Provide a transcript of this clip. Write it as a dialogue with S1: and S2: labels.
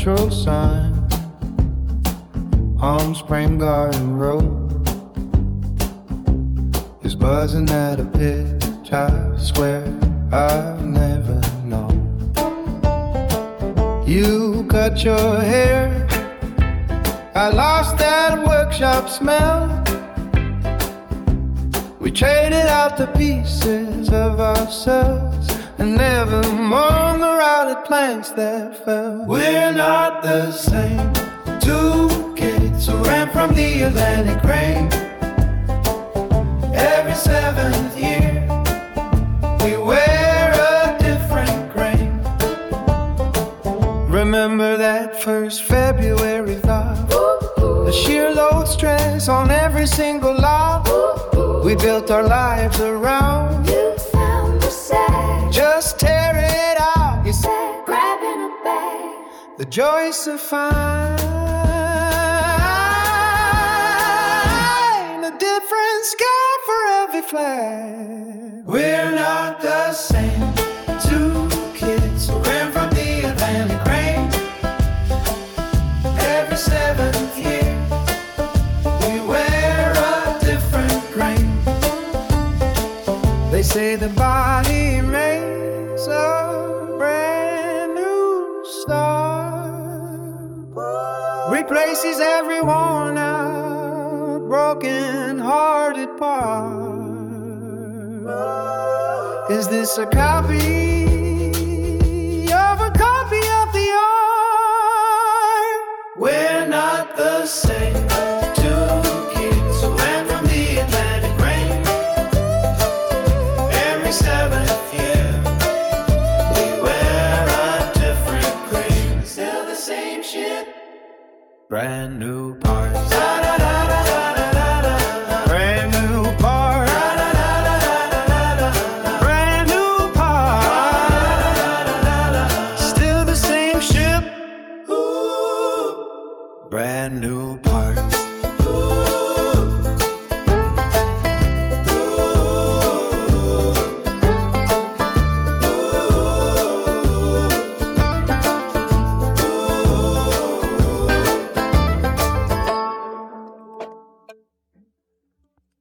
S1: Central Sun on Spring Garden Road is buzzing at a pitch I swear I've never known. You cut your hair, I lost that workshop smell. We traded out the pieces of ourselves and never mourned the rotted planks that fell. We're not the same. Two kids who ran from the Atlantic rain. Every 7th year we wear a different grain. Remember that first February thought, the sheer load stress on every single lot. We built our lives around.
S2: You found the sag.
S1: Just tear it out.
S2: You said grabbing a bag.
S1: The joys to find a different sky for every flag. We're not the same. Two kids who ran from the Atlantic rain. Every 7th year we wear a different grain. They say the body makes a brand new start, replaces every worn out, broken hearted part. Is this a copy of a copy of the art? We're not the same. Two kids who ran from the Atlantic rain. Every 7th year we wear a different green. Still the same shit, brand new parts.